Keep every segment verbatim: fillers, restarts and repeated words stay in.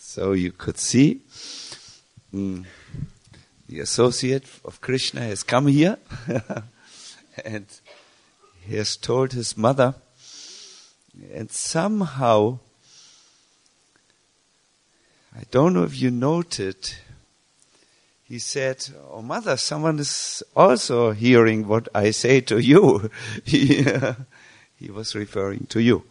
So you could see mm, the associate of Krishna has come here and he has told his mother, and somehow, I don't know if you noted, he said, "Oh mother, someone is also hearing what I say to you." he, uh, he was referring to you.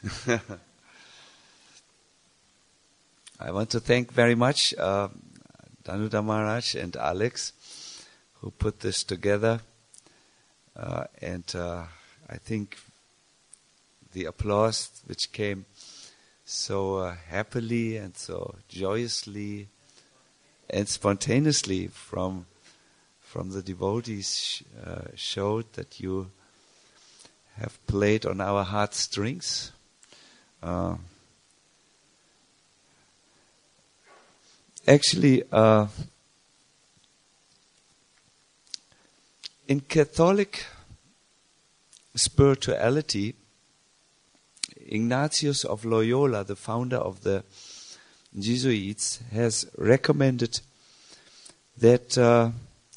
I want to thank very much uh, Danuda Maharaj and Alex who put this together. Uh, and uh, I think the applause which came so uh, happily and so joyously and spontaneously from from the devotees uh, showed that you have played on our heartstrings. Uh, actually, uh, in Catholic spirituality, Ignatius of Loyola, the founder of the Jesuits, has recommended that uh,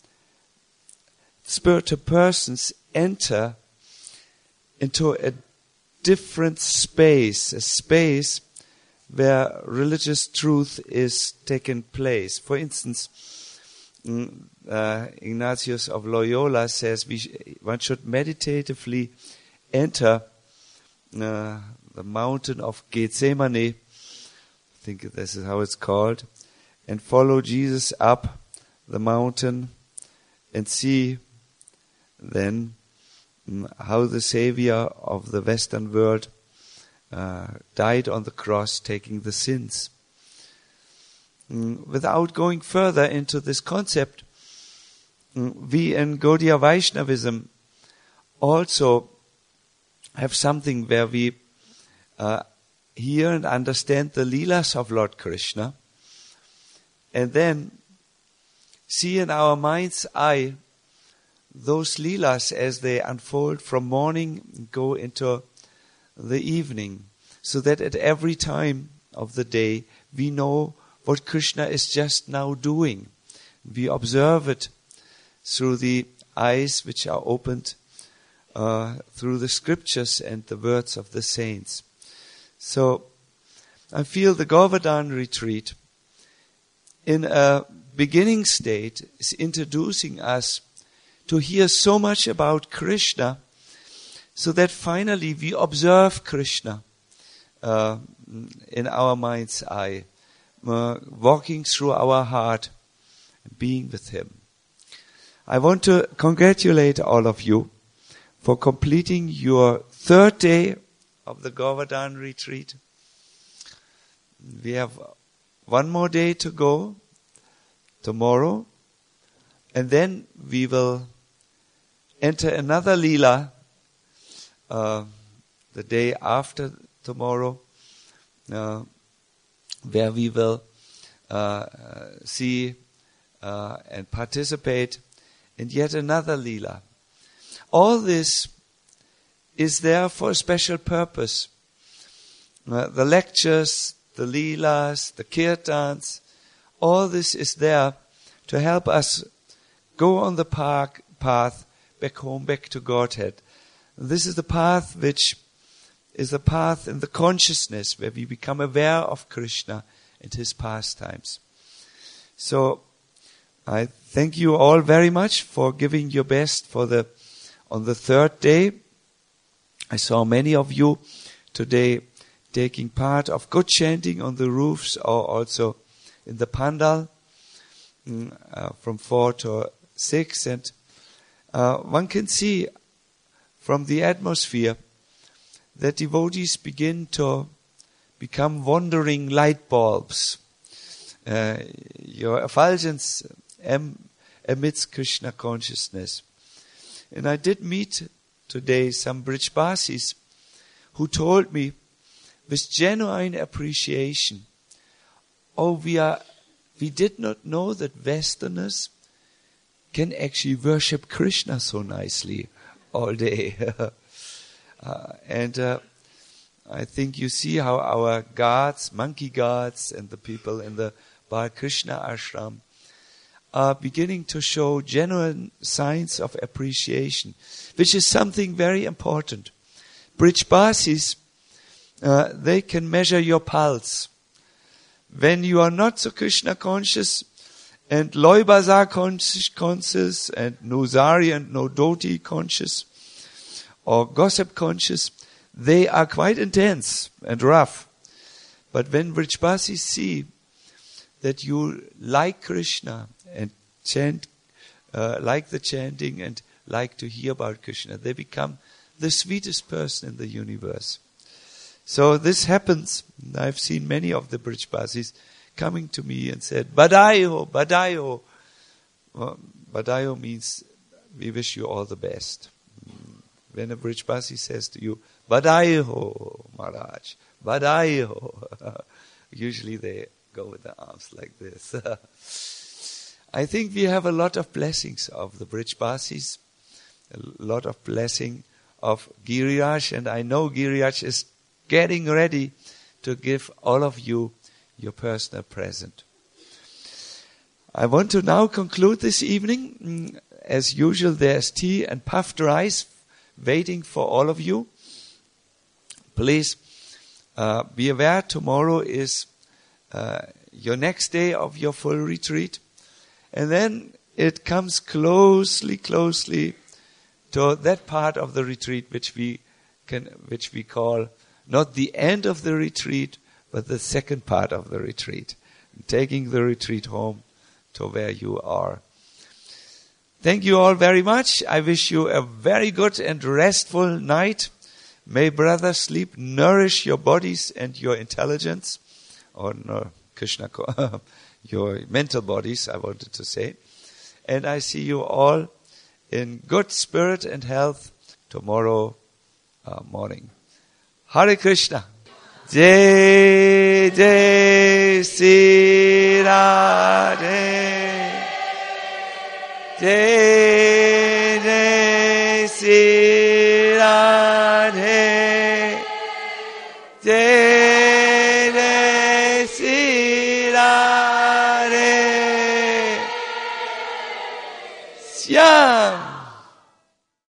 spiritual persons enter into a different space, a space where religious truth is taking place. For instance, uh, Ignatius of Loyola says we sh- one should meditatively enter uh, the mountain of Gethsemane, I think this is how it's called, and follow Jesus up the mountain and see then um, how the Savior of the Western world uh, died on the cross, taking the sins. Um, without going further into this concept, um, we in Gaudiya Vaishnavism also have something where we uh, hear and understand the Leelas of Lord Krishna, and then see in our mind's eye those Leelas as they unfold from morning and go into the evening, so that at every time of the day we know what Krishna is just now doing. We observe it through the eyes which are opened uh, through the scriptures and the words of the saints. So I feel the Govardhan retreat in a beginning state is introducing us to hear so much about Krishna, so that finally we observe Krishna uh, in our mind's eye, uh, walking through our heart, being with Him. I want to congratulate all of you for completing your third day of the Govardhan retreat. We have one more day to go tomorrow, and then we will enter another Leela uh, the day after tomorrow, uh, where we will uh, uh, see uh, and participate in yet another Leela. All this is there for a special purpose. Uh, the lectures, the Leelas, the Kirtans, all this is there to help us go on the park, path back home, back to Godhead. This is the path which is the path in the consciousness where we become aware of Krishna and His pastimes. So I thank you all very much for giving your best for the on the third day. I saw many of you today taking part of good chanting on the roofs or also in the pandal uh, from four to six, and uh, one can see from the atmosphere that devotees begin to become wandering light bulbs. Uh, your effulgence em- amidst Krishna consciousness. And I did meet today some Brijbasis who told me with genuine appreciation, oh, we are, we did not know that Westerners can actually worship Krishna so nicely all day. uh, and uh, I think you see how our guards, monkey guards, and the people in the Balakrishna ashram are beginning to show genuine signs of appreciation, which is something very important. Brijbasis, uh, they can measure your pulse. When you are not so Krishna conscious, and Loy Bazaar conscious, and Nozari and Nodoti conscious, or gossip conscious, they are quite intense and rough. But when Brijbasis see that you like Krishna and chant, uh, like the chanting and like to hear about Krishna, they become the sweetest person in the universe. So this happens. I've seen many of the Brijbasis coming to me and said, Badayo, Badayo. Well, Badayo means we wish you all the best. When a Brijbasi says to you, Badayo, Maharaj, Badayo, usually they go with their arms like this. I think we have a lot of blessings of the Brijbasis, a lot of blessing of Giriraj, and I know Giriraj is getting ready to give all of you your personal present. I want to now conclude this evening. As usual, there's tea and puffed rice waiting for all of you. Please uh, be aware, tomorrow is uh, your next day of your full retreat. And then it comes closely, closely to that part of the retreat which we can, which we call not the end of the retreat, but the second part of the retreat, taking the retreat home to where you are. Thank you all very much. I wish you a very good and restful night. May brother sleep nourish your bodies and your intelligence, or no, Krishna, your mental bodies, I wanted to say. And I see you all in good spirit and health tomorrow uh, morning. Hare Krishna. Jai Jai Sri Radhe. Jai Jai Sri